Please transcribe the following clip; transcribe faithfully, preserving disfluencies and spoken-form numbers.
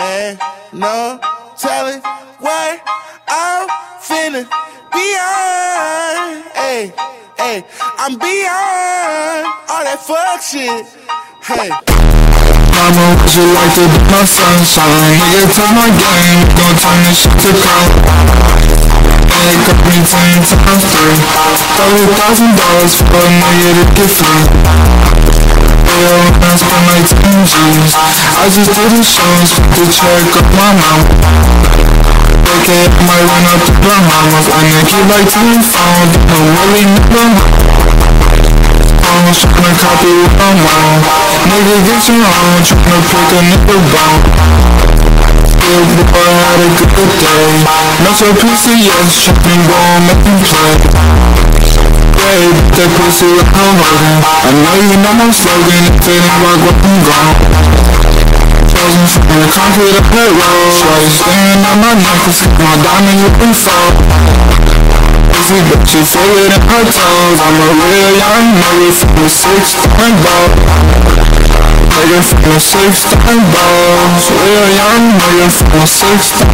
Ain't no telling what I'm finna beyond. Hey, hey, I'm beyond all that fuck shit. Hey. Mama, would you like to be my sunshine? Nigga, take my game, gon' turn this shit to crime. Ain't got me ten times three. Thirty thousand dollars for a nigga to get free. Yeah, when I spend like ten G's, I just did the shows, put the check up my mouth. Okay, I might run up to Bahamas. I nigga like ten phones, don't really know. I'm tryna copy what I'm on. Nigga, get your own, tryna pick a nigga bone. Still boy had a good day. Not your pussy, yes, trippin' gon' make him play. Yeah, but that pussy like I'm holding. I know you know my slogan, if it ain't rock, what I'm gone. Chosen from the concrete up that road. Shorty staring at my necklace, my diamond you can fall. But she feel it in her toes. I'm a real young nigga from the six-time ball. Nigga from the six-time balls. Real young nigga from the six-time